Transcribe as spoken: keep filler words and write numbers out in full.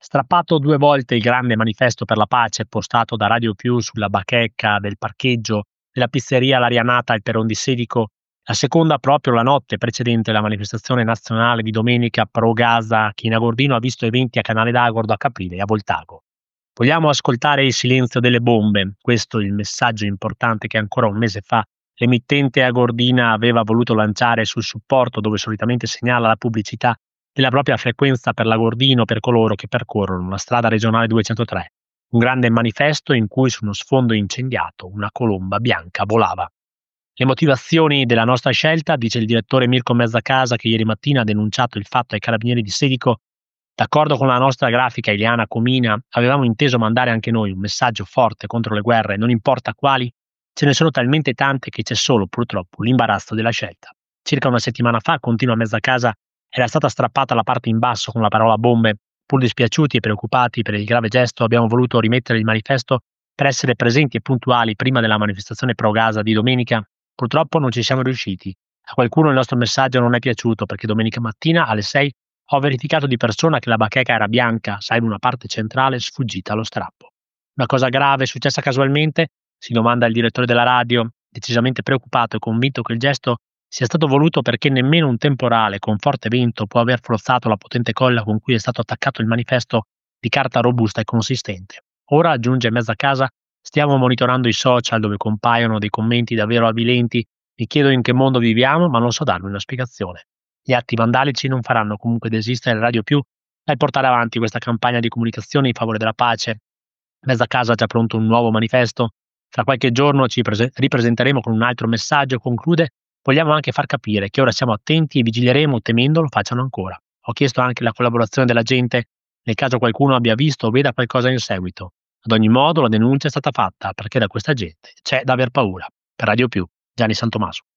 Strappato due volte il grande manifesto per la pace postato da Radio Più sulla bacheca del parcheggio della pizzeria L'Arianata al Peron di Sedico, la seconda proprio la notte precedente la manifestazione nazionale di domenica pro Gaza, che in Agordino ha visto eventi a Canale d'Agordo, a Caprile e a Voltago. Vogliamo ascoltare il silenzio delle bombe? Questo è il messaggio importante che ancora un mese fa l'emittente agordina aveva voluto lanciare sul supporto dove solitamente segnala la pubblicità della propria frequenza per l'Agordino per coloro che percorrono la strada regionale duecentotré, un grande manifesto in cui su uno sfondo incendiato una colomba bianca volava. Le motivazioni della nostra scelta, dice il direttore Mirko Mezzacasa, che ieri mattina ha denunciato il fatto ai carabinieri di Sedico. D'accordo con la nostra grafica Ileana Comina, avevamo inteso mandare anche noi un messaggio forte contro le guerre, non importa quali. Ce ne sono talmente tante che c'è solo, purtroppo, l'imbarazzo della scelta. Circa una settimana fa, continua Mezzacasa, era stata strappata la parte in basso con la parola bombe. Pur dispiaciuti e preoccupati per il grave gesto, abbiamo voluto rimettere il manifesto per essere presenti e puntuali prima della manifestazione pro Gaza di domenica. Purtroppo non ci siamo riusciti. A qualcuno il nostro messaggio non è piaciuto perché domenica mattina alle sei ho verificato di persona che la bacheca era bianca, sai, in una parte centrale sfuggita allo strappo. Una cosa grave successa casualmente? Si domanda il direttore della radio, decisamente preoccupato e convinto che il gesto sia stato voluto perché nemmeno un temporale con forte vento può aver forzato la potente colla con cui è stato attaccato il manifesto di carta robusta e consistente. Ora, aggiunge Mezzacasa, stiamo monitorando i social dove compaiono dei commenti davvero avvilenti. Mi chiedo in che mondo viviamo, ma non so darvi una spiegazione. Gli atti vandalici non faranno comunque desistere Radio Più dal portare avanti questa campagna di comunicazione in favore della pace. Mezzacasa ha già pronto un nuovo manifesto. Tra qualche giorno ci prese- ripresenteremo con un altro messaggio. Conclude: vogliamo anche far capire che ora siamo attenti e vigileremo temendo lo facciano ancora. Ho chiesto anche la collaborazione della gente nel caso qualcuno abbia visto o veda qualcosa in seguito. Ad ogni modo la denuncia è stata fatta perché da questa gente c'è da aver paura. Per Radio Più, Gianni Santomaso.